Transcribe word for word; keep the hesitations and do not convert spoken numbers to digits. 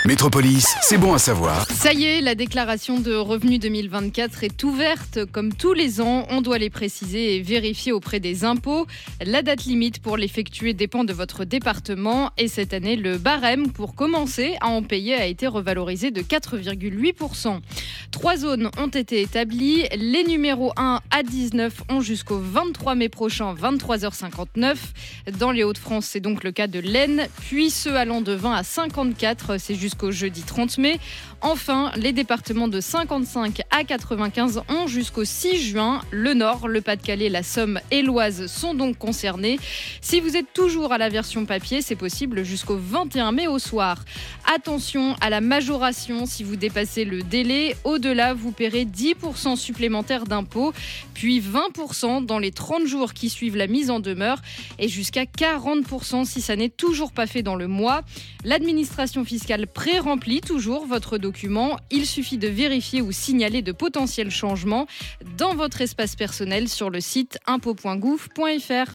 Métropolis, c'est bon à savoir. Ça y est, la déclaration de revenus deux mille vingt-quatre est ouverte. Comme tous les ans, on doit les préciser et vérifier auprès des impôts. La date limite pour l'effectuer dépend de votre département. Et cette année, le barème pour commencer à en payer a été revalorisé de quatre virgule huit pour cent. Trois zones ont été établies. Les numéros un à dix-neuf ont jusqu'au vingt-trois mai prochain, vingt-trois heures cinquante-neuf. Dans les Hauts-de-France, c'est donc le cas de l'Aisne. Puis ceux allant de vingt à cinquante-quatre, c'est jusqu'au jeudi trente mai. Enfin, les départements de cinquante-cinq à quatre-vingt-quinze ont jusqu'au six juin. Le Nord, le Pas-de-Calais, la Somme et l'Oise sont donc concernés. Si vous êtes toujours à la version papier, c'est possible jusqu'au vingt et un mai au soir. Attention à la majoration si vous dépassez le délai. Au-delà, vous paierez dix pour cent supplémentaires d'impôts, puis vingt pour cent dans les trente jours qui suivent la mise en demeure et jusqu'à quarante pour cent si ça n'est toujours pas fait dans le mois. L'administration fiscale pré-remplit toujours votre document. Il suffit de vérifier ou signaler de potentiels changements dans votre espace personnel sur le site impôts point gouv point fr.